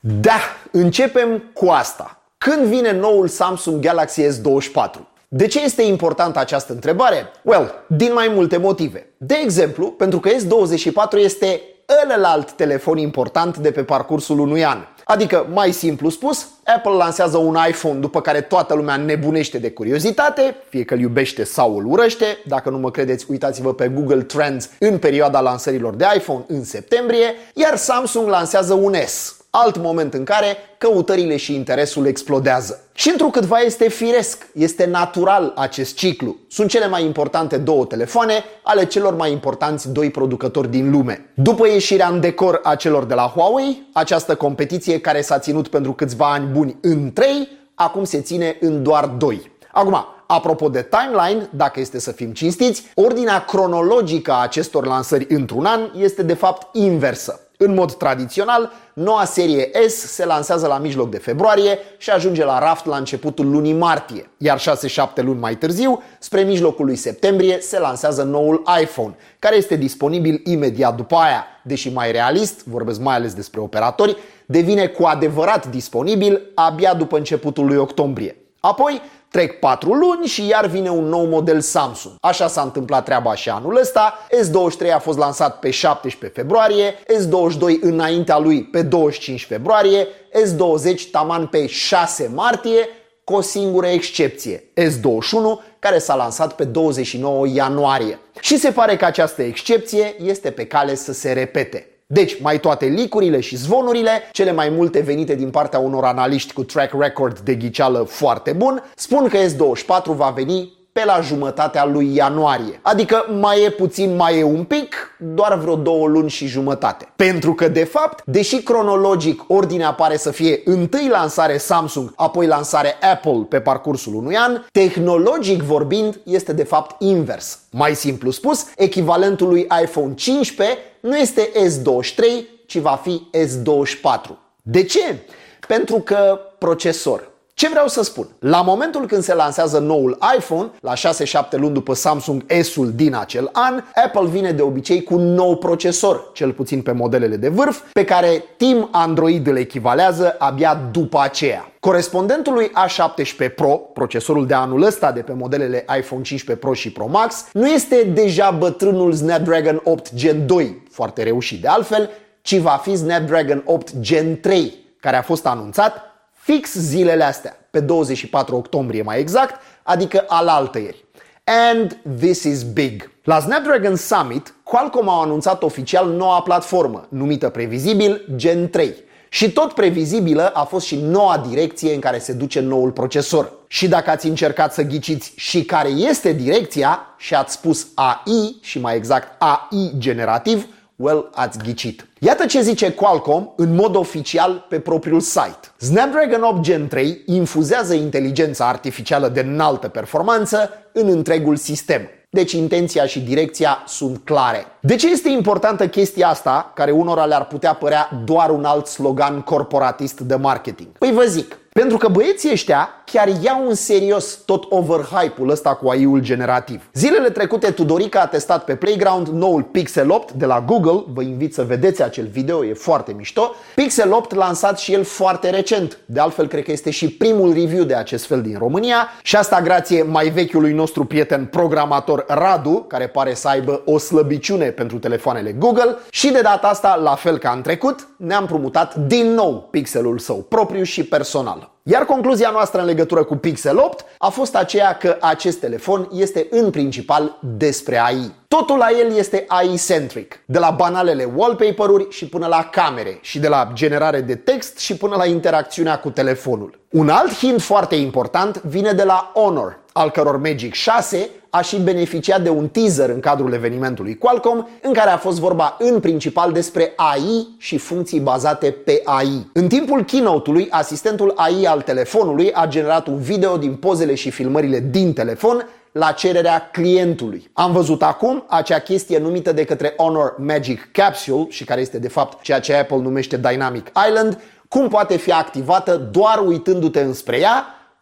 Da, începem cu asta. Când vine noul Samsung Galaxy S24? De ce este importantă această întrebare? Well, din mai multe motive. De exemplu, pentru că S24 este ălălalt telefon important de pe parcursul unui an. Adică, mai simplu spus, Apple lansează un iPhone după care toată lumea nebunește de curiozitate, fie că îl iubește sau îl urăște. Dacă nu mă credeți, uitați-vă pe Google Trends în perioada lansărilor de iPhone în septembrie, iar Samsung lansează un S. Alt moment în care căutările și interesul explodează. Și întrucâtva este firesc, este natural acest ciclu. Sunt cele mai importante două telefoane ale celor mai importanți doi producători din lume. După ieșirea în decor a celor de la Huawei, această competiție care s-a ținut pentru câțiva ani buni în 3, acum se ține în doar 2. Acum, apropo de timeline, dacă este să fim cinstiți, ordinea cronologică a acestor lansări într-un an este de fapt inversă. În mod tradițional, noua serie S se lansează la mijloc de februarie și ajunge la raft la începutul lunii martie, iar 6-7 luni mai târziu, spre mijlocul lui septembrie, se lansează noul iPhone, care este disponibil imediat după aia. Deși mai realist, vorbesc mai ales despre operatori, devine cu adevărat disponibil abia după începutul lui octombrie. Apoi trec 4 luni și iar vine un nou model Samsung. Așa s-a întâmplat treaba și anul ăsta. S23 a fost lansat pe 17 februarie, S22 înaintea lui pe 25 februarie, S20 taman pe 6 martie, cu o singură excepție, S21, care s-a lansat pe 29 ianuarie. Și se pare că această excepție este pe cale să se repete. Deci, mai toate leak-urile și zvonurile, cele mai multe venite din partea unor analiști cu track record de ghiceală foarte bun, spun că S24 va veni pe la jumătatea lui ianuarie. Adică mai e puțin, mai e un pic, doar vreo 2 luni și jumătate. Pentru că, de fapt, deși cronologic ordinea pare să fie întâi lansare Samsung, apoi lansare Apple pe parcursul unui an, tehnologic vorbind este de fapt invers. Mai simplu spus, echivalentul lui iPhone 15 nu este S23, ci va fi S24. De ce? Pentru că procesor. Ce vreau să spun? La momentul când se lansează noul iPhone, la 6-7 luni după Samsung S-ul din acel an, Apple vine de obicei cu un nou procesor, cel puțin pe modelele de vârf, pe care Team Android îl echivalează abia după aceea. Corespondentul lui A17 Pro, procesorul de anul ăsta de pe modelele iPhone 15 Pro și Pro Max, nu este deja bătrânul Snapdragon 8 Gen 2, foarte reușit de altfel, ci va fi Snapdragon 8 Gen 3, care a fost anunțat fix zilele astea, pe 24 octombrie mai exact, adică alaltăieri. And this is big. La Snapdragon Summit, Qualcomm a anunțat oficial noua platformă, numită previzibil Gen 3. Și tot previzibilă a fost și noua direcție în care se duce noul procesor. Și dacă ați încercat să ghiciți și care este direcția și ați spus AI, și mai exact AI generativ, well, ați ghicit. Iată ce zice Qualcomm în mod oficial pe propriul site. Snapdragon 8 Gen 3 infuzează inteligența artificială de înaltă performanță în întregul sistem. Deci intenția și direcția sunt clare. De ce este importantă chestia asta, care unora le-ar putea părea doar un alt slogan corporatist de marketing? Păi vă zic. Pentru că băieții ăștia chiar iau în serios tot overhype-ul ăsta cu AI-ul generativ. Zilele trecute Tudorica a testat pe Playground noul Pixel 8 de la Google. Vă invit să vedeți acel video, e foarte mișto. Pixel 8 lansat și el foarte recent. De altfel, cred că este și primul review de acest fel din România. Și asta grație mai vechiului nostru prieten programator Radu, care pare să aibă o slăbiciune pentru telefoanele Google. Și de data asta, la fel ca în trecut, ne-am împrumutat din nou pixelul său propriu și personal. Iar concluzia noastră în legătură cu Pixel 8 a fost aceea că acest telefon este în principal despre AI. Totul la el este AI-centric, de la banalele wallpaper-uri și până la camere, și de la generare de text și până la interacțiunea cu telefonul. Un alt hint foarte important vine de la Honor, al căror Magic 6 a și beneficiat de un teaser în cadrul evenimentului Qualcomm, în care a fost vorba în principal despre AI și funcții bazate pe AI. În timpul keynote-ului, asistentul AI al telefonului a generat un video din pozele și filmările din telefon la cererea clientului. Am văzut acum acea chestie numită de către Honor Magic Capsule și care este de fapt ceea ce Apple numește Dynamic Island, cum poate fi activată doar uitându-te înspre ea,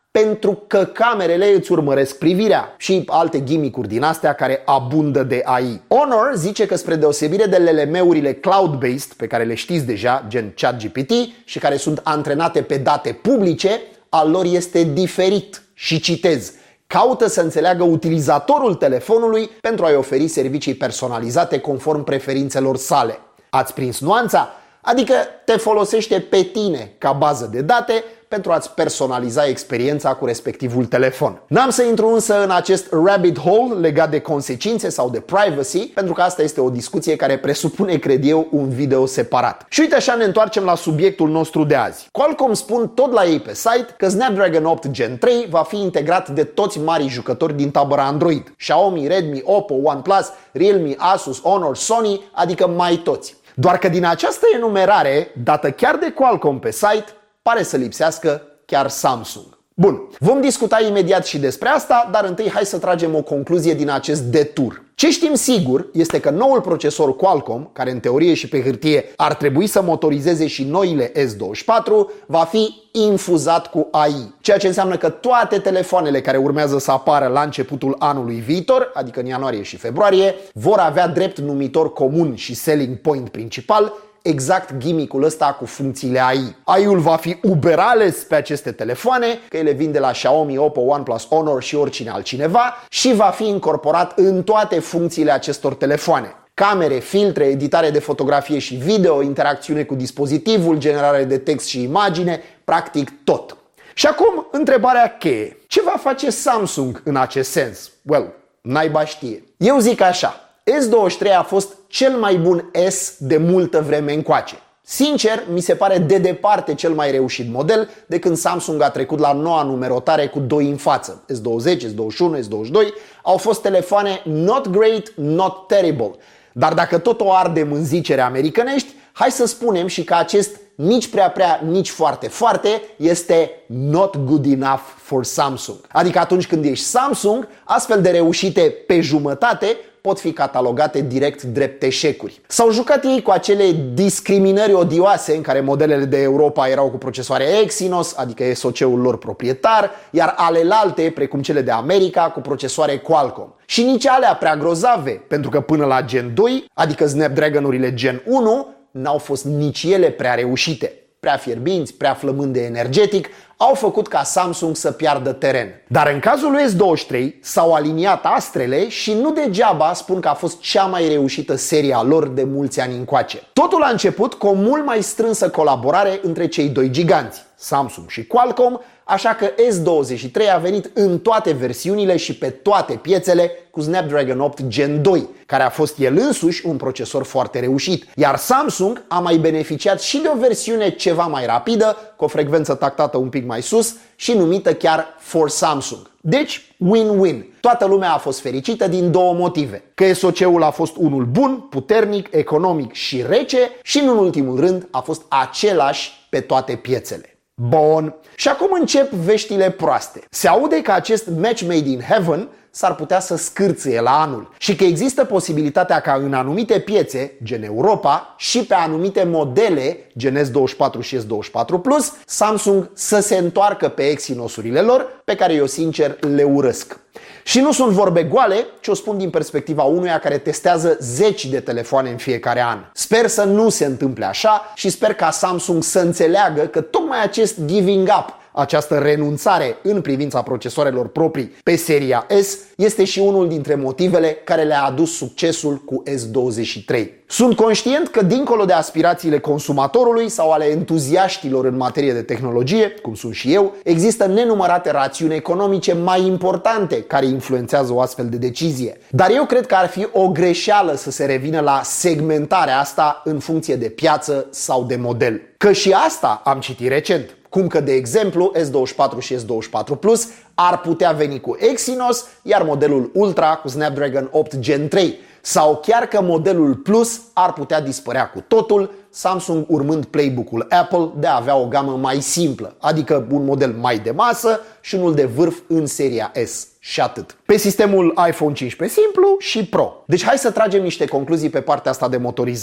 pentru că camerele îți urmăresc privirea și alte gimmick-uri din astea care abundă de AI. Honor zice că spre deosebire de LLM-urile cloud-based, pe care le știți deja, gen ChatGPT, și care sunt antrenate pe date publice, al lor este diferit. Și citez: caută să înțeleagă utilizatorul telefonului pentru a-i oferi servicii personalizate conform preferințelor sale. Ați prins nuanța? Adică te folosește pe tine ca bază de date pentru a-ți personaliza experiența cu respectivul telefon. N-am să intru însă în acest rabbit hole legat de consecințe sau de privacy, pentru că asta este o discuție care presupune, cred eu, un video separat. Și uite așa ne întoarcem la subiectul nostru de azi. Qualcomm spun tot la ei pe site că Snapdragon 8 Gen 3 va fi integrat de toți marii jucători din tabăra Android. Xiaomi, Redmi, Oppo, OnePlus, Realme, Asus, Honor, Sony, adică mai toți. Doar că din această enumerare, dată chiar de Qualcomm pe site, pare să lipsească chiar Samsung. Bun, vom discuta imediat și despre asta, dar întâi hai să tragem o concluzie din acest detur. Ce știm sigur este că noul procesor Qualcomm, care în teorie și pe hârtie ar trebui să motorizeze și noile S24, va fi infuzat cu AI. Ceea ce înseamnă că toate telefoanele care urmează să apară la începutul anului viitor, adică în ianuarie și februarie, vor avea drept numitor comun și selling point principal exact gimmick-ul ăsta cu funcțiile AI. AI-ul va fi uberales pe aceste telefoane, că ele vin de la Xiaomi, Oppo, OnePlus, Honor și oricine altcineva, și va fi incorporat în toate funcțiile acestor telefoane. Camere, filtre, editare de fotografie și video, interacțiune cu dispozitivul, generare de text și imagine, practic tot. Și acum, întrebarea cheie. Ce va face Samsung în acest sens? Well, naiba știe. Eu zic așa: S23 a fost cel mai bun S de multă vreme încoace. Sincer, mi se pare de departe cel mai reușit model de când Samsung a trecut la noua numerotare cu 2 în față. S20, S21, S22 au fost telefoane not great, not terrible. Dar dacă tot o ardem în zicere americanești, hai să spunem și că acest nici prea, nici foarte este not good enough for Samsung. Adică atunci când ești Samsung, astfel de reușite pe jumătate pot fi catalogate direct drept eșecuri. S-au jucat ei cu acele discriminări odioase în care modelele de Europa erau cu procesoare Exynos, adică SoC-ul lor proprietar, iar alelalte, precum cele de America, cu procesoare Qualcomm. Și nici alea prea grozave, pentru că până la Gen 2, adică Snapdragon-urile Gen 1, n-au fost nici ele prea reușite. Prea fierbinți, prea flămânde energetic, au făcut ca Samsung să piardă teren. Dar în cazul lui S23 s-au aliniat astrele și nu degeaba spun că a fost cea mai reușită serie a lor de mulți ani încoace. Totul a început cu o mult mai strânsă colaborare între cei doi giganți, Samsung și Qualcomm, așa că S23 a venit în toate versiunile și pe toate piețele cu Snapdragon 8 Gen 2, care a fost el însuși un procesor foarte reușit. Iar Samsung a mai beneficiat și de o versiune ceva mai rapidă, cu o frecvență tactată un pic mai sus și numită chiar For Samsung. Deci, win-win. Toată lumea a fost fericită din două motive. Că SoC-ul a fost unul bun, puternic, economic și rece și, în ultimul rând, a fost același pe toate piețele. Bun. Și acum încep veștile proaste. Se aude că acest match made in heaven s-ar putea să scârțâie la anul și că există posibilitatea ca în anumite piețe, gen Europa, și pe anumite modele, gen S24 și S24 Plus, Samsung să se întoarcă pe Exynos-urile lor, pe care eu sincer le urăsc. Și nu sunt vorbe goale, ci o spun din perspectiva unuia care testează zeci de telefoane în fiecare an. Sper să nu se întâmple așa și sper ca Samsung să înțeleagă că tocmai acest giving up, această renunțare în privința procesoarelor proprii pe seria S, este și unul dintre motivele care le-a adus succesul cu S23. Sunt conștient că dincolo de aspirațiile consumatorului sau ale entuziaștilor în materie de tehnologie, cum sunt și eu, există nenumărate rațiuni economice mai importante care influențează o astfel de decizie. Dar eu cred că ar fi o greșeală să se revină la segmentarea asta în funcție de piață sau de model. Că și asta am citit recent. Cum că, de exemplu, S24 și S24 Plus ar putea veni cu Exynos, iar modelul Ultra cu Snapdragon 8 Gen 3. Sau chiar că modelul Plus ar putea dispărea cu totul, Samsung urmând playbook-ul Apple de a avea o gamă mai simplă, adică un model mai de masă și unul de vârf în seria S. Și atât. Pe sistemul iPhone 15 simplu și Pro. Deci hai să tragem niște concluzii pe partea asta de motorizare.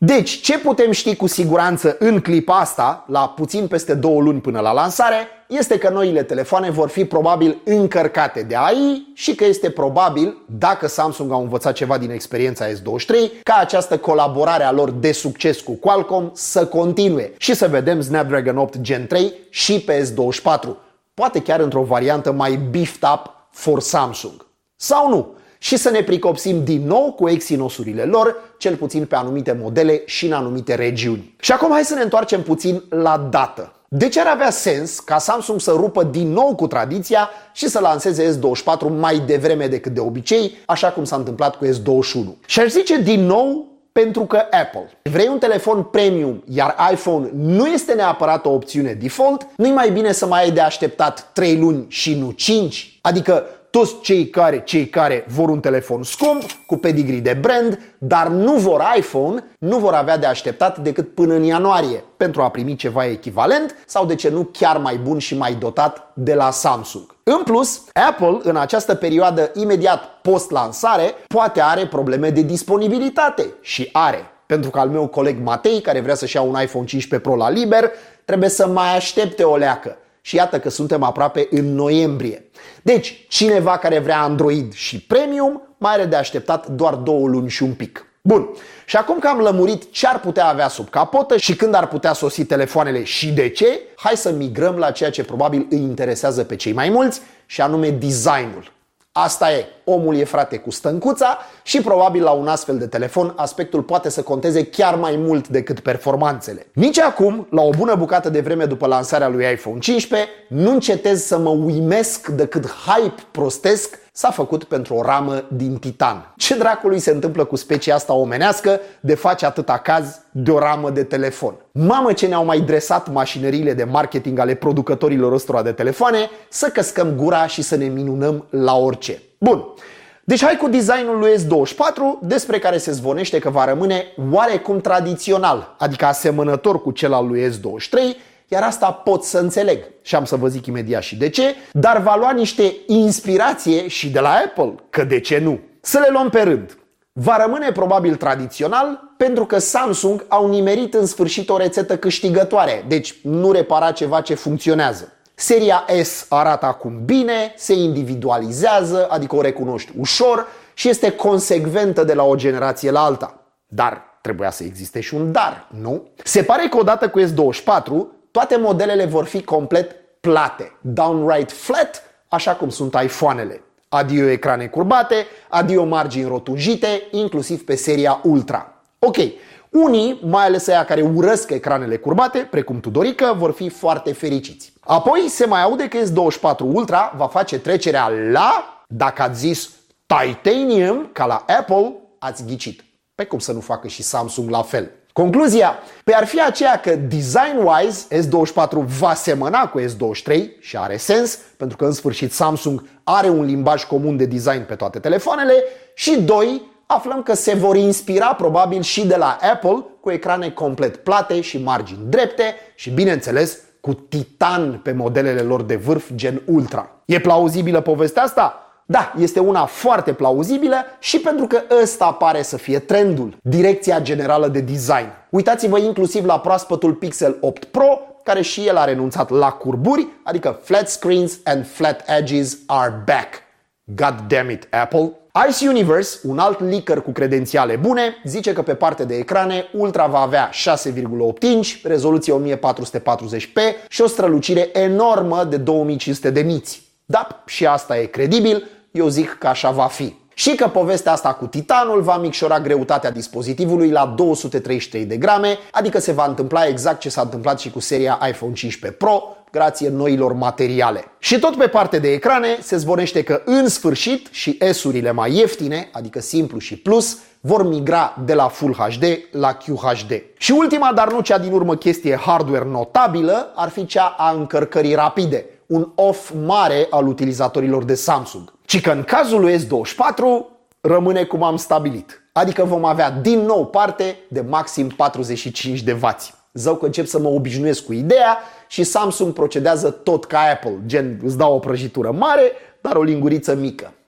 Deci, ce putem ști cu siguranță în clipa asta, la puțin peste 2 luni până la lansare, este că noile telefoane vor fi probabil încărcate de AI și că este probabil, dacă Samsung au învățat ceva din experiența S23, ca această colaborare a lor de succes cu Qualcomm să continue și să vedem Snapdragon 8 Gen 3 și pe S24, poate chiar într-o variantă mai beefed up for Samsung. Sau nu? Și să ne pricopsim din nou cu Exynos-urile lor, cel puțin pe anumite modele și în anumite regiuni. Și acum hai să ne întoarcem puțin la dată. De ce ar avea sens ca Samsung să rupă din nou cu tradiția și să lanseze S24 mai devreme decât de obicei, așa cum s-a întâmplat cu S21? Și aș zice din nou pentru că Apple. Vrei un telefon premium, iar iPhone nu este neapărat o opțiune default, nu-i mai bine să mai ai de așteptat 3 luni și nu 5? Adică toți cei care vor un telefon scump, cu pedigree de brand, dar nu vor iPhone, nu vor avea de așteptat decât până în ianuarie pentru a primi ceva echivalent sau, de ce nu, chiar mai bun și mai dotat de la Samsung. În plus, Apple, în această perioadă imediat post-lansare, poate are probleme de disponibilitate și are. Pentru că al meu coleg Matei, care vrea să-și ia un iPhone 15 Pro la liber, trebuie să mai aștepte o leacă. Și iată că suntem aproape în noiembrie. Deci, cineva care vrea Android și Premium mai are de așteptat doar 2 luni și un pic. Bun, și acum că am lămurit ce ar putea avea sub capotă și când ar putea sosi telefoanele și de ce, hai să migrăm la ceea ce probabil îi interesează pe cei mai mulți, și anume designul. Asta e, omul e frate cu stâncuța și probabil la un astfel de telefon aspectul poate să conteze chiar mai mult decât performanțele. Nici acum, la o bună bucată de vreme după lansarea lui iPhone 15, nu încetez să mă uimesc de cât hype prostesc s-a făcut pentru o ramă din titan. Ce dracului se întâmplă cu specia asta omenească de face atâta caz de o ramă de telefon? Mamă, ce ne-au mai dresat mașinăriile de marketing ale producătorilor ăstora de telefoane să căscăm gura și să ne minunăm la orice. Bun. Deci hai cu designul lui S24, despre care se zvonește că va rămâne oarecum tradițional, adică asemănător cu cel al lui S23, iar asta pot să înțeleg și am să vă zic imediat și de ce, dar va lua niște inspirație și de la Apple, că de ce nu? Să le luăm pe rând. Va rămâne probabil tradițional pentru că Samsung au nimerit în sfârșit o rețetă câștigătoare, deci nu repara ceva ce funcționează. Seria S arată acum bine, se individualizează, adică o recunoști ușor și este consecventă de la o generație la alta. Dar trebuia să existe și un dar, nu? Se pare că odată cu S24, toate modelele vor fi complet plate, downright flat, așa cum sunt iPhone-ele. Adio ecrane curbate, adio margini rotunjite, inclusiv pe seria Ultra. Ok, unii, mai ales aia care urăsc ecranele curbate, precum Tudorică, vor fi foarte fericiți. Apoi se mai aude că S24 Ultra va face trecerea la, dacă ați zis Titanium, ca la Apple, ați ghicit. Pe cum să nu facă și Samsung la fel? Concluzia ar fi aceea că design-wise S24 va semăna cu S23 și are sens, pentru că în sfârșit Samsung are un limbaj comun de design pe toate telefoanele, și 2, aflăm că se vor inspira probabil și de la Apple cu ecrane complet plate și margini drepte și, bineînțeles, cu titan pe modelele lor de vârf gen Ultra. E plauzibilă povestea asta? Da, este una foarte plauzibilă și pentru că ăsta pare să fie trendul, direcția generală de design. Uitați-vă inclusiv la proaspătul Pixel 8 Pro, care și el a renunțat la curburi, adică flat screens and flat edges are back. God damn it, Apple! Ice Universe, un alt leaker cu credențiale bune, zice că pe parte de ecrane Ultra va avea 6,8 inch, rezoluție 1440p și o strălucire enormă de 2500 de niți. Da, și asta e credibil, eu zic că așa va fi. Și că povestea asta cu titanul va micșora greutatea dispozitivului la 233 de grame, adică se va întâmpla exact ce s-a întâmplat și cu seria iPhone 15 Pro, grație noilor materiale. Și tot pe parte de ecrane se zvonește că în sfârșit și S-urile mai ieftine, adică Simplu și Plus, vor migra de la Full HD la QHD. Și ultima, dar nu cea din urmă chestie hardware notabilă, ar fi cea a încărcării rapide, un off mare al utilizatorilor de Samsung. Ci că în cazul lui S24 rămâne cum am stabilit, adică vom avea din nou parte de maxim 45 de W. Zău că încep să mă obișnuiesc cu ideea și Samsung procedează tot ca Apple, gen îți dau o prăjitură mare, dar o linguriță mică.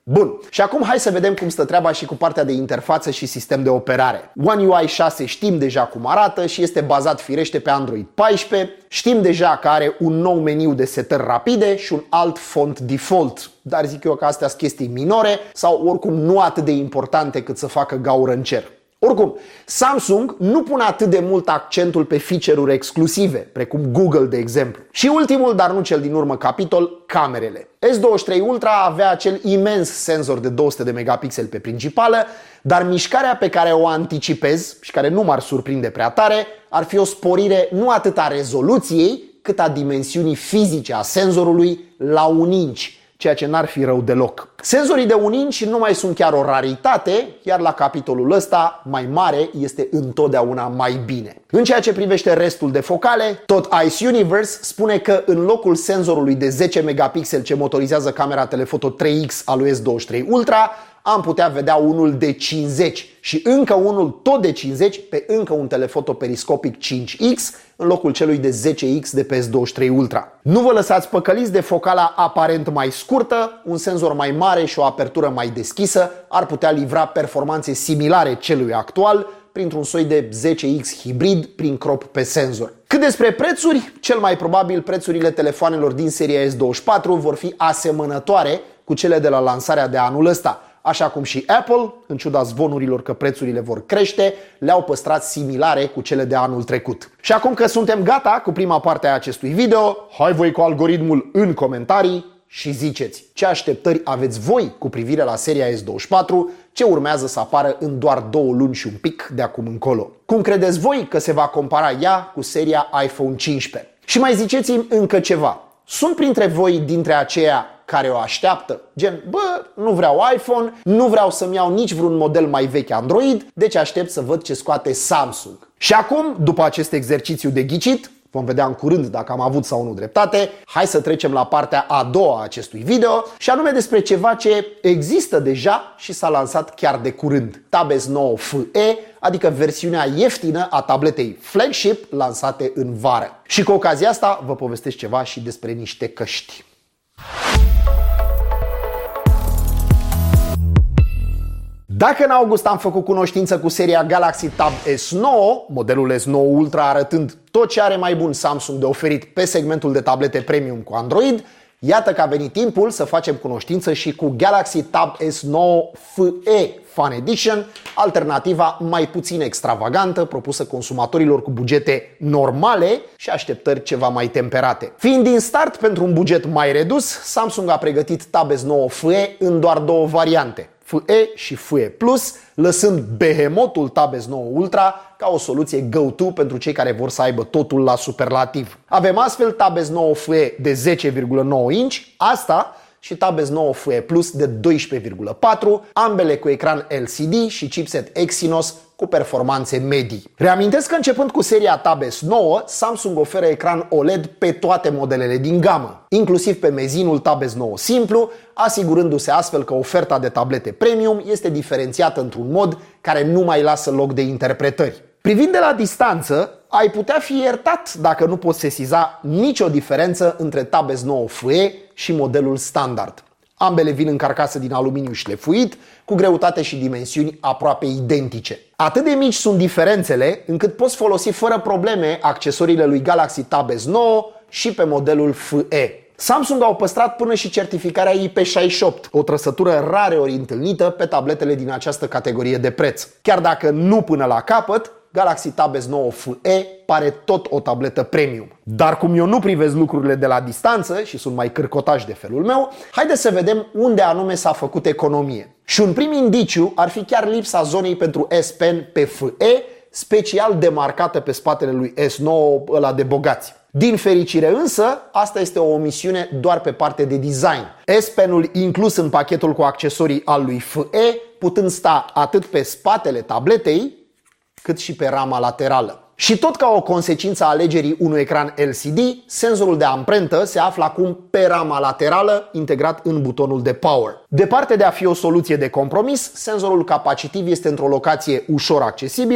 Bun, și acum hai să vedem cum stă treaba și cu partea de interfață și sistem de operare. One UI 6 știm deja cum arată și este bazat firește pe Android 14. Știm deja că are un nou meniu de setări rapide și un alt font default, dar zic eu că astea sunt chestii minore sau oricum nu atât de importante cât să facă gaură în cer. Oricum, Samsung nu pune atât de mult accentul pe feature-uri exclusive, precum Google, de exemplu. Și ultimul, dar nu cel din urmă capitol, camerele. S23 Ultra avea acel imens senzor de 200 de megapixeli pe principală, dar mișcarea pe care o anticipez și care nu m-ar surprinde prea tare, ar fi o sporire nu atât a rezoluției, cât a dimensiunii fizice a senzorului la 1 inch, ceea ce n-ar fi rău deloc. Senzorii de 1 inch nu mai sunt chiar o raritate, iar la capitolul ăsta, mai mare este întotdeauna mai bine. În ceea ce privește restul de focale, tot Ice Universe spune că în locul senzorului de 10 megapixeli ce motorizează camera telefoto 3X al lui S23 Ultra, am putea vedea unul de 50 și încă unul tot de 50 pe încă un telefoto periscopic 5X în locul celui de 10X de pe S23 Ultra. Nu vă lăsați păcăliți de focala aparent mai scurtă, un senzor mai mare și o apertură mai deschisă ar putea livra performanțe similare celui actual printr-un soi de 10X hibrid prin crop pe senzor. Cât despre prețuri, cel mai probabil prețurile telefoanelor din seria S24 vor fi asemănătoare cu cele de la lansarea de anul ăsta, așa cum și Apple, în ciuda zvonurilor că prețurile vor crește, le-au păstrat similare cu cele de anul trecut. Și acum că suntem gata cu prima parte a acestui video, hai voi cu algoritmul în comentarii și ziceți ce așteptări aveți voi cu privire la seria S24, ce urmează să apară în doar 2 luni și un pic de acum încolo. Cum credeți voi că se va compara ea cu seria iPhone 15? Și mai ziceți-mi încă ceva. Sunt printre voi dintre aceia care o așteaptă? Gen, nu vreau iPhone, nu vreau să-mi iau nici vreun model mai vechi Android, deci aștept să văd ce scoate Samsung. Și acum, după acest exercițiu de ghicit, vom vedea în curând dacă am avut sau nu dreptate, hai să trecem la partea a doua a acestui video și anume despre ceva ce există deja și s-a lansat chiar de curând. Tab S9 FE, adică versiunea ieftină a tabletei flagship lansate în vară. Și cu ocazia asta vă povestesc ceva și despre niște căști. Dacă în august am făcut cunoștință cu seria Galaxy Tab S9, modelul S9 Ultra arătând tot ce are mai bun Samsung de oferit pe segmentul de tablete premium cu Android, iată că a venit timpul să facem cunoștință și cu Galaxy Tab S9 FE Fan Edition, alternativa mai puțin extravagantă propusă consumatorilor cu bugete normale și așteptări ceva mai temperate. Fiind din start pentru un buget mai redus, Samsung a pregătit Tab S9 FE în doar 2 variante, FE și FE Plus, lăsând behemotul Tab S9 Ultra ca o soluție go-to pentru cei care vor să aibă totul la superlativ. Avem astfel Tab S9 FE de 10,9 inch, asta și Tab S9 FE Plus de 12,4, ambele cu ecran LCD și chipset Exynos cu performanțe medii. Reamintesc că începând cu seria Tab S9, Samsung oferă ecran OLED pe toate modelele din gamă, inclusiv pe mezinul Tab S9 simplu, asigurându-se astfel că oferta de tablete premium este diferențiată într-un mod care nu mai lasă loc de interpretări. Privind de la distanță, ai putea fi iertat dacă nu poți sesiza nicio diferență între Tab S9 FE și modelul standard. Ambele vin în carcasă din aluminiu șlefuit, cu greutate și dimensiuni aproape identice. Atât de mici sunt diferențele, încât poți folosi fără probleme accesoriile lui Galaxy Tab S9 și pe modelul FE. Samsung au păstrat până și certificarea IP68, o trăsătură rareori întâlnită pe tabletele din această categorie de preț. Chiar dacă nu până la capăt, Galaxy Tab S9 FE pare tot o tabletă premium. Dar cum eu nu privesc lucrurile de la distanță și sunt mai cârcotași de felul meu, haideți să vedem unde anume s-a făcut economie. Și un prim indiciu ar fi chiar lipsa zonei pentru S Pen pe FE, special demarcată pe spatele lui S9 ăla de bogați. Din fericire însă, asta este o omisiune doar pe parte de design. S Pen-ul inclus în pachetul cu accesorii al lui FE, putând sta atât pe spatele tabletei, cât și pe rama laterală. Și tot ca o consecință a alegerii unui ecran LCD, senzorul de amprentă se află acum pe rama laterală, integrat în butonul de power. Departe de a fi o soluție de compromis, senzorul capacitiv este într-o locație ușor accesibilă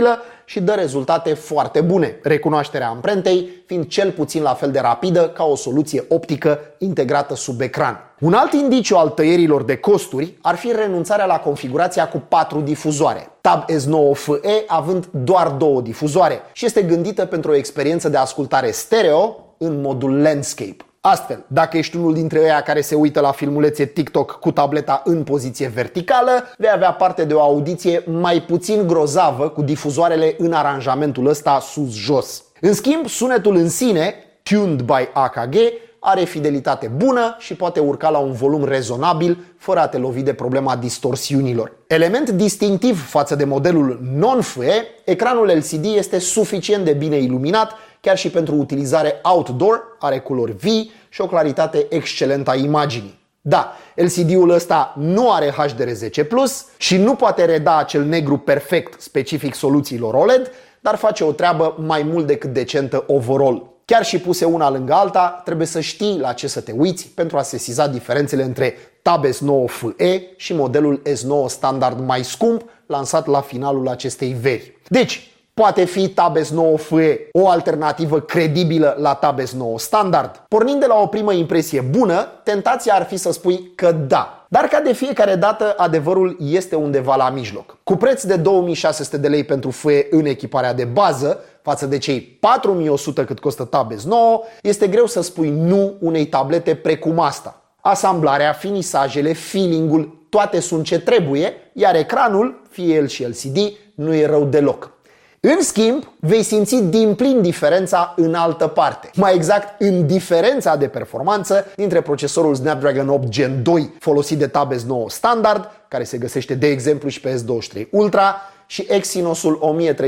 și dă rezultate foarte bune, recunoașterea amprentei fiind cel puțin la fel de rapidă ca o soluție optică integrată sub ecran. Un alt indiciu al tăierilor de costuri ar fi renunțarea la configurația cu 4 difuzoare, Tab S9FE având doar 2 difuzoare și este gândită pentru o experiență de ascultare stereo în modul landscape. Astfel, dacă ești unul dintre ăia care se uită la filmulețe TikTok cu tableta în poziție verticală, vei avea parte de o audiție mai puțin grozavă cu difuzoarele în aranjamentul ăsta sus-jos. În schimb, sunetul în sine, tuned by AKG, are fidelitate bună și poate urca la un volum rezonabil fără a te lovi de problema distorsiunilor. Element distinctiv față de modelul non-FE, ecranul LCD este suficient de bine iluminat chiar și pentru utilizare outdoor, are culori vii și o claritate excelentă a imaginii. Da, LCD-ul ăsta nu are HDR10+, și nu poate reda acel negru perfect specific soluțiilor OLED, dar face o treabă mai mult decât decentă overall. Chiar și puse una lângă alta, trebuie să știi la ce să te uiți pentru a sesiza diferențele între Tab S9FE și modelul S9 standard mai scump, lansat la finalul acestei veri. Deci, poate fi Tab S9FE o alternativă credibilă la Tab S9 standard? Pornind de la o primă impresie bună, tentația ar fi să spui că da. Dar ca de fiecare dată, adevărul este undeva la mijloc. Cu preț de 2600 de lei pentru FE în echiparea de bază, față de cei 4100 cât costă Tab S9, este greu să spui nu unei tablete precum asta. Asamblarea, finisajele, feeling-ul, toate sunt ce trebuie, iar ecranul, fie el și LCD, nu e rău deloc. În schimb, vei simți din plin diferența în altă parte. Mai exact, în diferența de performanță dintre procesorul Snapdragon 8 Gen 2 folosit de Tab S9 standard, care se găsește de exemplu și pe S23 Ultra, și Exynosul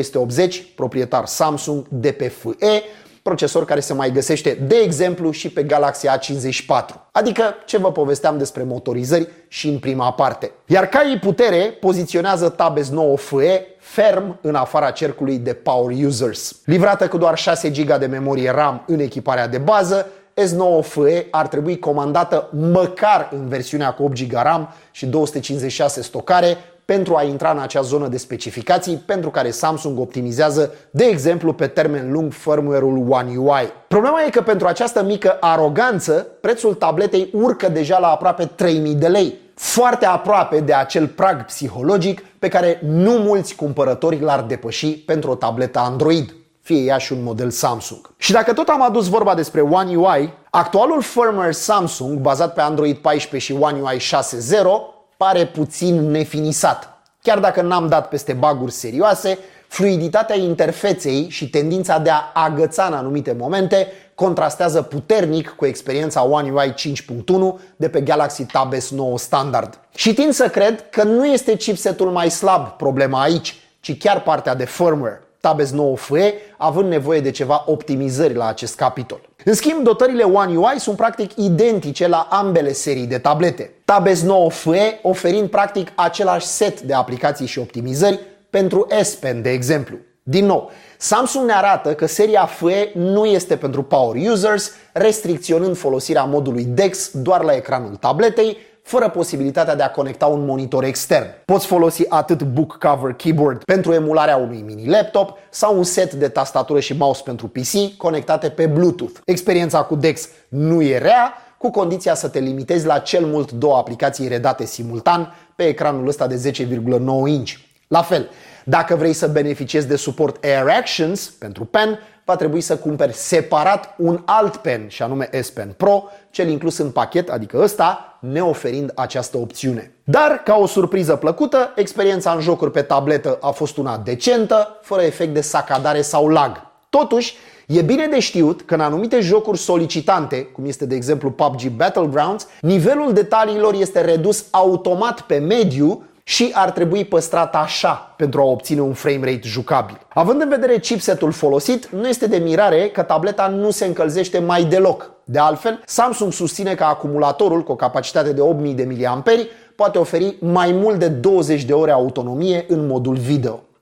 1380, proprietar Samsung de pe FE, procesor care se mai găsește de exemplu și pe Galaxy A54. Adică ce vă povesteam despre motorizări și în prima parte. Iar caii putere poziționează Tab S9 FE ferm în afara cercului de power users. Livrată cu doar 6 GB de memorie RAM în echiparea de bază, S9 FE ar trebui comandată măcar în versiunea cu 8 GB RAM și 256 stocare pentru a intra în acea zonă de specificații pentru care Samsung optimizează, de exemplu, pe termen lung firmware-ul One UI. Problema e că pentru această mică aroganță, prețul tabletei urcă deja la aproape 3000 de lei. Foarte aproape de acel prag psihologic pe care nu mulți cumpărători l-ar depăși pentru o tabletă Android, fie ea și un model Samsung. Și dacă tot am adus vorba despre One UI, actualul firmware Samsung, bazat pe Android 14 și One UI 6.0, pare puțin nefinisat. Chiar dacă n-am dat peste bug-uri serioase, fluiditatea interfeței și tendința de a agăța în anumite momente contrastează puternic cu experiența One UI 5.1 de pe Galaxy Tab S9 standard. Și tind să cred că nu este chipsetul mai slab problema aici, ci chiar partea de firmware. Tab S9 FE având nevoie de ceva optimizări la acest capitol. În schimb, dotările One UI sunt practic identice la ambele serii de tablete. Tab S9 FE oferind practic același set de aplicații și optimizări pentru S Pen, de exemplu. Din nou, Samsung ne arată că seria FE nu este pentru power users, restricționând folosirea modului DeX doar la ecranul tabletei, fără posibilitatea de a conecta un monitor extern. Poți folosi atât book cover keyboard pentru emularea unui mini laptop sau un set de tastatură și mouse pentru PC conectate pe Bluetooth. Experiența cu DeX nu e rea, cu condiția să te limitezi la cel mult 2 aplicații redate simultan pe ecranul ăsta de 10,9 inch. La fel, dacă vrei să beneficiezi de suport Air Actions pentru pen, va trebui să cumperi separat un alt pen, și anume S Pen Pro, cel inclus în pachet, adică ăsta, neoferind această opțiune. Dar, ca o surpriză plăcută, experiența în jocuri pe tabletă a fost una decentă, fără efect de sacadare sau lag. Totuși, e bine de știut că în anumite jocuri solicitante, cum este de exemplu PUBG Battlegrounds, nivelul detaliilor este redus automat pe mediu și ar trebui păstrat așa pentru a obține un framerate jucabil. Având în vedere chipsetul folosit, nu este de mirare că tableta nu se încălzește mai deloc. De altfel, Samsung susține că acumulatorul cu o capacitate de 8000 de mAh poate oferi mai mult de 20 de ore autonomie în modul video.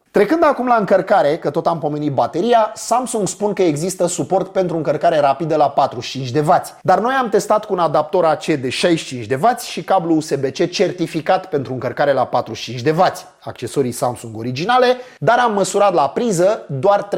Trecând acum la încărcare, că tot am pomenit bateria, Samsung spun că există suport pentru încărcare rapidă la 45W. Dar noi am testat cu un adaptor AC de 65W și cablu USB-C certificat pentru încărcare la 45W. Accesorii Samsung originale, dar am măsurat la priză doar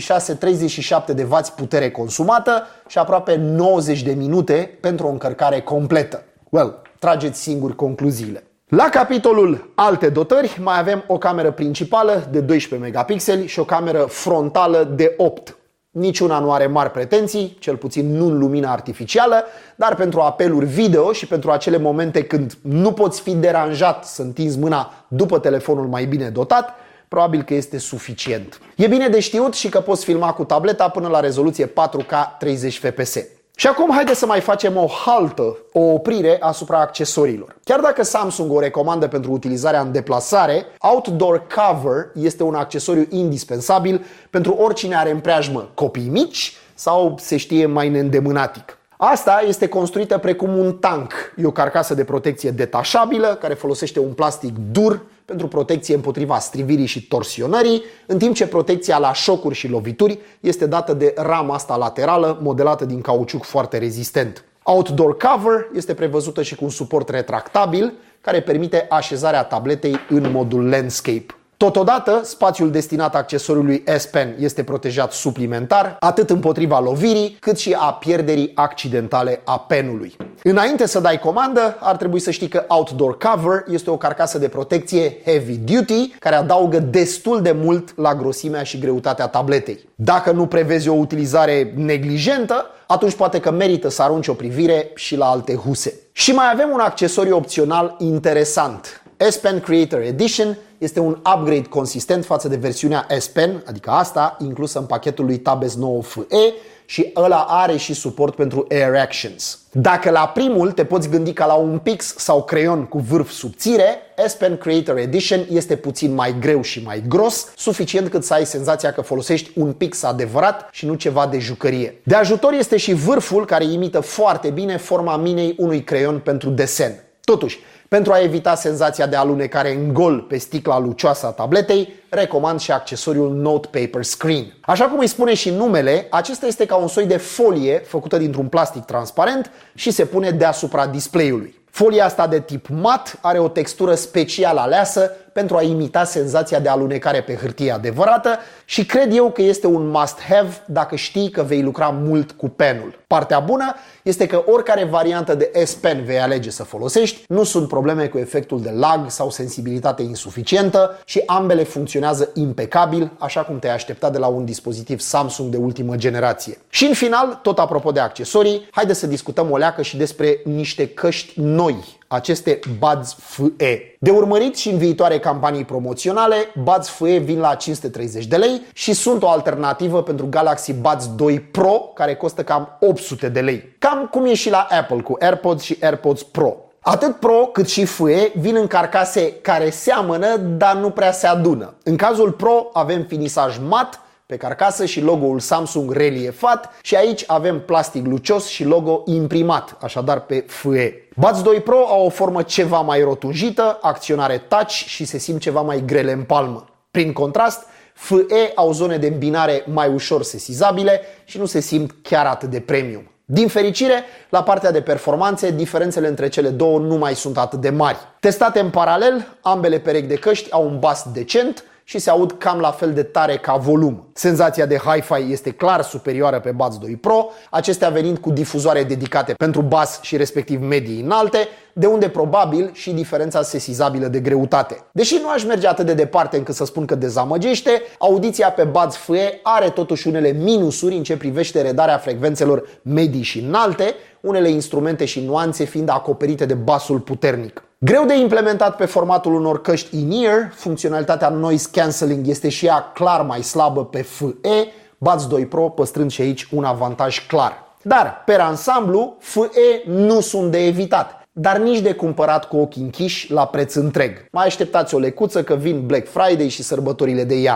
36-37W putere consumată și aproape 90 de minute pentru o încărcare completă. Well, trageți singuri concluziile. La capitolul alte dotări mai avem o cameră principală de 12 megapixeli și o cameră frontală de 8. Niciuna nu are mari pretenții, cel puțin nu în lumina artificială, dar pentru apeluri video și pentru acele momente când nu poți fi deranjat să întinzi mâna după telefonul mai bine dotat, probabil că este suficient. E bine de știut și că poți filma cu tableta până la rezoluție 4K 30 fps. Și acum haideți să mai facem o haltă, o oprire asupra accesoriilor. Chiar dacă Samsung o recomandă pentru utilizarea în deplasare, Outdoor Cover este un accesoriu indispensabil pentru oricine are în preajmă copii mici sau se știe mai neîndemânatic. Asta este construită precum un tank. E o carcasă de protecție detașabilă care folosește un plastic dur pentru protecție împotriva strivirii și torsionării, în timp ce protecția la șocuri și lovituri este dată de rama asta laterală, modelată din cauciuc foarte rezistent. Outdoor Cover este prevăzută și cu un suport retractabil care permite așezarea tabletei în modul landscape. Totodată, spațiul destinat accesoriului S Pen este protejat suplimentar, atât împotriva lovirii, cât și a pierderii accidentale a penului. Înainte să dai comandă, ar trebui să știi că Outdoor Cover este o carcasă de protecție heavy duty, care adaugă destul de mult la grosimea și greutatea tabletei. Dacă nu prevezi o utilizare neglijentă, atunci poate că merită să arunci o privire și la alte huse. Și mai avem un accesoriu opțional interesant. S Pen Creator Edition este un upgrade consistent față de versiunea S Pen, adică asta, inclusă în pachetul lui Tab S9 FE, și ăla are și suport pentru Air Actions. Dacă la primul te poți gândi ca la un pix sau creion cu vârf subțire, S Pen Creator Edition este puțin mai greu și mai gros, suficient cât să ai senzația că folosești un pix adevărat și nu ceva de jucărie. De ajutor este și vârful, care imită foarte bine forma minei unui creion pentru desen. Totuși, pentru a evita senzația de alunecare în gol pe sticla lucioasă a tabletei, recomand și accesoriul Note Paper Screen. Așa cum îi spune și numele, acesta este ca un soi de folie făcută dintr-un plastic transparent și se pune deasupra display-ului. Folia asta de tip mat are o textură special aleasă pentru a imita senzația de alunecare pe hârtie adevărată și cred eu că este un must-have dacă știi că vei lucra mult cu penul. Partea bună este că oricare variantă de S Pen vei alege să folosești, nu sunt probleme cu efectul de lag sau sensibilitate insuficientă și ambele funcționează impecabil, așa cum te-ai aștepta de la un dispozitiv Samsung de ultimă generație. Și în final, tot apropo de accesorii, haide să discutăm o leacă și despre niște căști noi, aceste Buds FE. De urmărit și în viitoare campanii promoționale, Buds FE vin la 530 de lei și sunt o alternativă pentru Galaxy Buds 2 Pro, care costă cam 800 de lei. Cam cum e și la Apple cu AirPods și AirPods Pro. Atât Pro cât și FE vin în carcase care seamănă, dar nu prea se adună. În cazul Pro avem finisaj mat pe carcasă și logo-ul Samsung reliefat și aici avem plastic lucios și logo imprimat, așadar pe FE. Buds 2 Pro au o formă ceva mai rotunjită, acționare touch și se simt ceva mai grele în palmă. Prin contrast, FE au zone de îmbinare mai ușor sesizabile și nu se simt chiar atât de premium. Din fericire, la partea de performanțe, diferențele între cele două nu mai sunt atât de mari. Testate în paralel, ambele perechi de căști au un bas decent și se aud cam la fel de tare ca volum. Senzația de hi-fi este clar superioară pe Buds 2 Pro, acestea venind cu difuzoare dedicate pentru bas și respectiv medii înalte, de unde probabil și diferența sesizabilă de greutate. Deși nu aș merge atât de departe încât să spun că dezamăgește, audiția pe Buds FE are totuși unele minusuri în ce privește redarea frecvențelor medii și înalte, unele instrumente și nuanțe fiind acoperite de basul puternic. Greu de implementat pe formatul unor căști in-ear, funcționalitatea noise cancelling este și ea clar mai slabă pe FE, Buds 2 Pro păstrând și aici un avantaj clar. Dar, per ansamblu, FE nu sunt de evitat, dar nici de cumpărat cu ochii închiși la preț întreg. Mai așteptați o lecuță că vin Black Friday și sărbătorile de iarnă.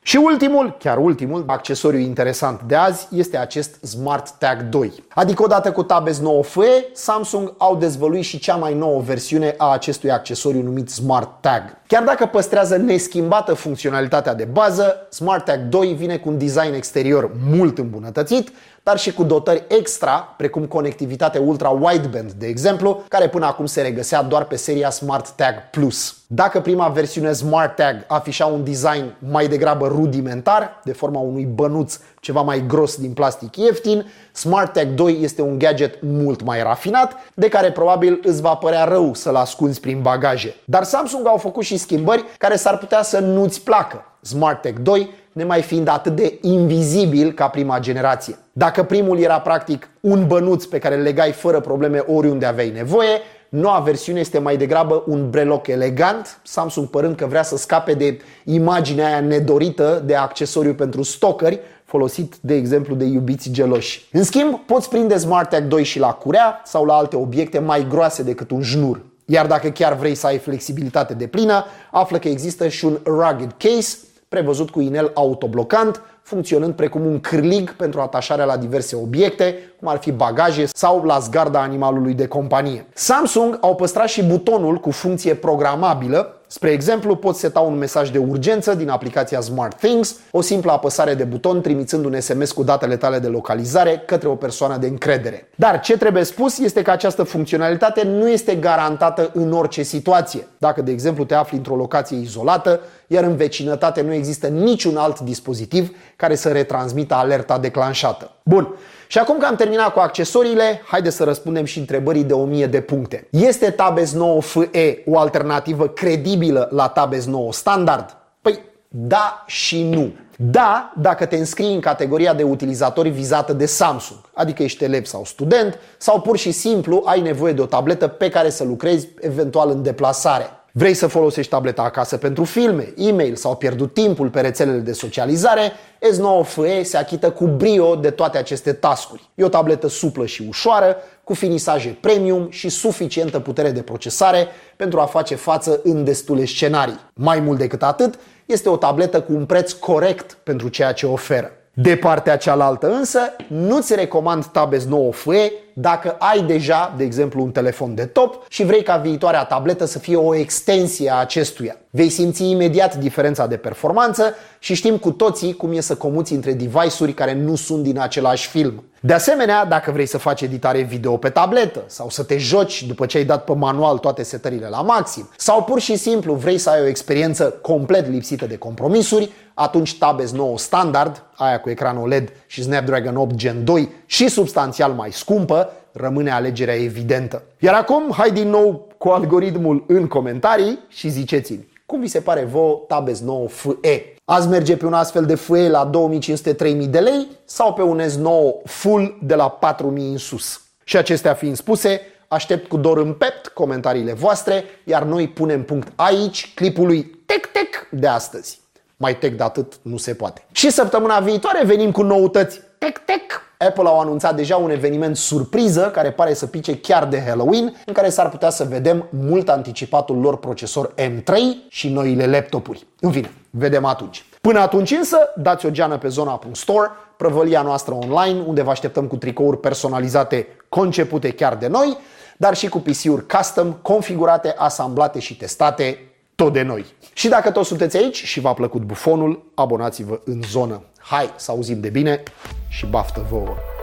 Și ultimul, chiar ultimul, accesoriu interesant de azi este acest Smart Tag 2. Adică odată cu Tab S9 FE, Samsung au dezvăluit și cea mai nouă versiune a acestui accesoriu numit Smart Tag. Chiar dacă păstrează neschimbată funcționalitatea de bază, Smart Tag 2 vine cu un design exterior mult îmbunătățit, dar și cu dotări extra, precum conectivitate ultra-wideband, de exemplu, care până acum se regăsea doar pe seria Smart Tag Plus. Dacă prima versiune Smart Tag afișa un design mai degrabă rudimentar, de forma unui bănuț ceva mai gros din plastic ieftin, Smart Tag 2 este un gadget mult mai rafinat, de care probabil îți va părea rău să-l ascunzi prin bagaje. Dar Samsung au făcut și schimbări care s-ar putea să nu-ți placă. Smart Tag 2 nemai fiind atât de invizibil ca prima generație. Dacă primul era practic un bănuț pe care îl legai fără probleme oriunde aveai nevoie, noua versiune este mai degrabă un breloc elegant, Samsung părând că vrea să scape de imaginea aia nedorită de accesoriu pentru stalkeri, folosit de exemplu de iubiți geloși. În schimb, poți prinde Smart Tag 2 și la curea sau la alte obiecte mai groase decât un șnur. Iar dacă chiar vrei să ai flexibilitate deplină, află că există și un rugged case prevăzut cu inel autoblocant, funcționând precum un cârlig pentru atașarea la diverse obiecte, cum ar fi bagaje sau la zgarda animalului de companie. Samsung au păstrat și butonul cu funcție programabilă. Spre exemplu, poți seta un mesaj de urgență din aplicația SmartThings, o simplă apăsare de buton trimițând un SMS cu datele tale de localizare către o persoană de încredere. Dar ce trebuie spus este că această funcționalitate nu este garantată în orice situație. Dacă, de exemplu, te afli într-o locație izolată, iar în vecinătate nu există niciun alt dispozitiv care să retransmită alerta declanșată. Bun. Și acum că am terminat cu accesoriile, haideți să răspundem și întrebării de 1000 de puncte. Este Tab S9 FE o alternativă credibilă la Tab S9 standard? Păi, da și nu. Da, dacă te înscrii în categoria de utilizatori vizată de Samsung, adică ești elev sau student, sau pur și simplu ai nevoie de o tabletă pe care să lucrezi eventual în deplasare. Vrei să folosești tableta acasă pentru filme, e-mail sau pierdut timpul pe rețelele de socializare, S9 FE se achită cu brio de toate aceste task-uri. E o tabletă suplă și ușoară, cu finisaje premium și suficientă putere de procesare pentru a face față în destule scenarii. Mai mult decât atât, este o tabletă cu un preț corect pentru ceea ce oferă. De partea cealaltă însă, nu-ți recomand Tab S9 FE dacă ai deja, de exemplu, un telefon de top și vrei ca viitoarea tabletă să fie o extensie a acestuia. Vei simți imediat diferența de performanță și știm cu toții cum e să comuți între device-uri care nu sunt din același film. De asemenea, dacă vrei să faci editare video pe tabletă sau să te joci după ce ai dat pe manual toate setările la maxim sau pur și simplu vrei să ai o experiență complet lipsită de compromisuri, atunci Tab S9 standard, aia cu ecran OLED și Snapdragon 8 Gen 2 și substanțial mai scumpă, rămâne alegerea evidentă. Iar acum, hai din nou cu algoritmul în comentarii și ziceți-mi, cum vi se pare vouă Tab S9 FE? Azi merge pe un astfel de FE la 2500-3000 de lei sau pe un S9 full de la 4000 în sus? Și acestea fiind spuse, aștept cu dor în pept comentariile voastre, iar noi punem punct aici clipului tech de astăzi. Mai tech de atât nu se poate. Și săptămâna viitoare venim cu noutăți tech. Apple au anunțat deja un eveniment surpriză care pare să pice chiar de Halloween, în care s-ar putea să vedem mult anticipatul lor procesor M3 și noile laptopuri. În fine, vedem atunci. Până atunci însă, dați o geană pe zona.store, prăvălia noastră online, unde vă așteptăm cu tricouri personalizate concepute chiar de noi, dar și cu PC-uri custom, configurate, asamblate și testate tot de noi. Și dacă toți sunteți aici și v-a plăcut bufonul, abonați-vă în zonă. Hai să auzim de bine și baftă vouă!